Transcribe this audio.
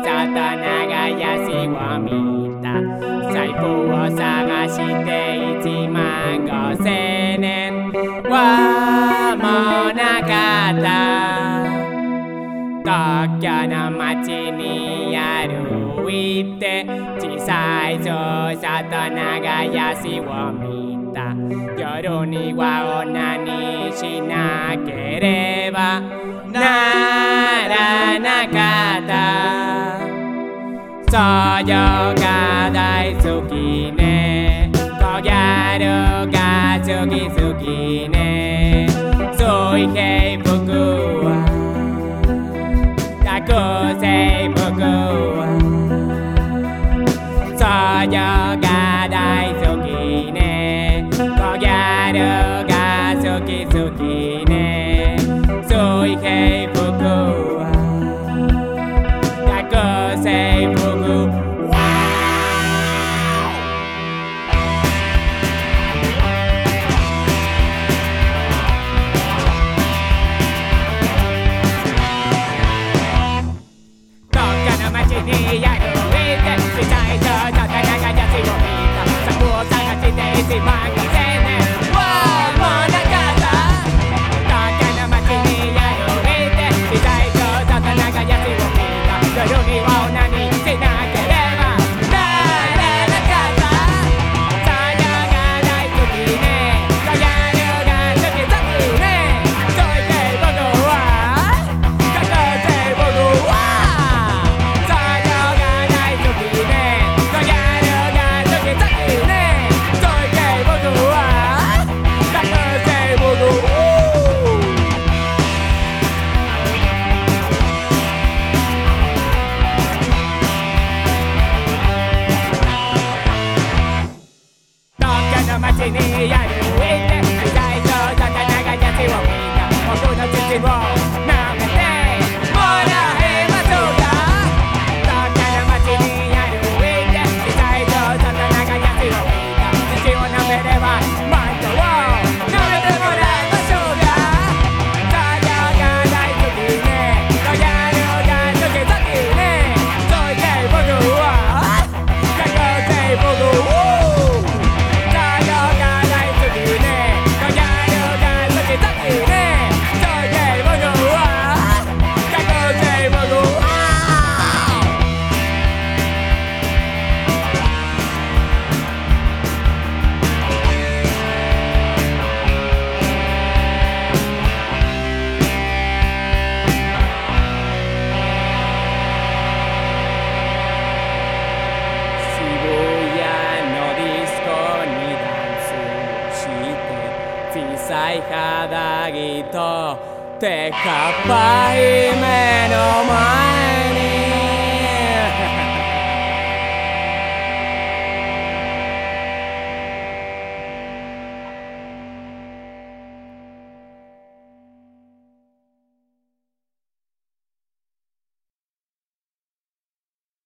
長屋しを見た。財布を探して15000円はもうなかった。東京の街に歩いて小さい小さと長屋しを見た。夜にはオナニーしなければならなかった。そうよが大好きね。小ギャルが好き好きね。水平服は学生服はそうよが大好きね。小ギャルが好き好きね。水平服は学生服に歩いて小さいちょっと長屋しを見た。財布を探して15000円はもうなかった。東京の街に歩いて小さいちょっと長屋しを見た。夜にはオナニーしなければならなかった。そうよが大好きね。小ギャルが好き好きね。そう言って僕は学生僕は街に歩いて小さいちょっと長屋しを見た。僕の父を舐めてもらえましょうか。東京の街に歩いて小さいちょっと長屋しを見た。父を舐めればマイトを舐めてもらいましょうか。作業が大好きね。小ギャルが好き好きね。そう言って僕は学生僕を小さい肌着とテカパイ目の前